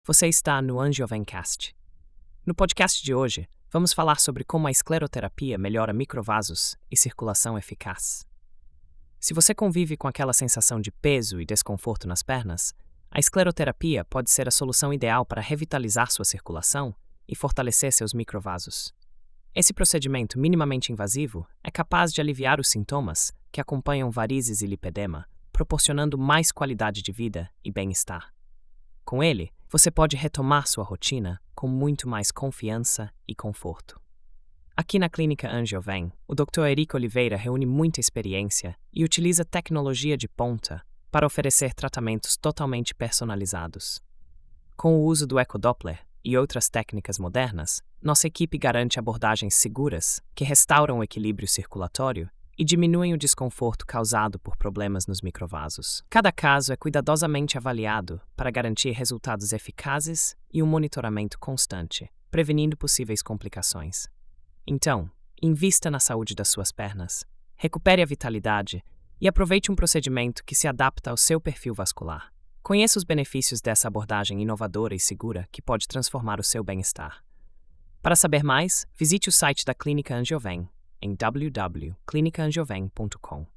Você está no Angiovencast. No podcast de hoje, vamos falar sobre como a escleroterapia melhora microvasos e circulação eficaz. Se você convive com aquela sensação de peso e desconforto nas pernas, a escleroterapia pode ser a solução ideal para revitalizar sua circulação e fortalecer seus microvasos. Esse procedimento minimamente invasivo é capaz de aliviar os sintomas que acompanham varizes e lipedema, proporcionando mais qualidade de vida e bem-estar. Com ele, você pode retomar sua rotina com muito mais confiança e conforto. Aqui na Clínica Angioven, o Dr. Eric Oliveira reúne muita experiência e utiliza tecnologia de ponta para oferecer tratamentos totalmente personalizados. Com o uso do ecodoppler e outras técnicas modernas, nossa equipe garante abordagens seguras que restauram o equilíbrio circulatório e diminuem o desconforto causado por problemas nos microvasos. Cada caso é cuidadosamente avaliado para garantir resultados eficazes e um monitoramento constante, prevenindo possíveis complicações. Então, invista na saúde das suas pernas, recupere a vitalidade e aproveite um procedimento que se adapta ao seu perfil vascular. Conheça os benefícios dessa abordagem inovadora e segura que pode transformar o seu bem-estar. Para saber mais, visite o site da Clínica Angioven em www.clinicaangioven.com.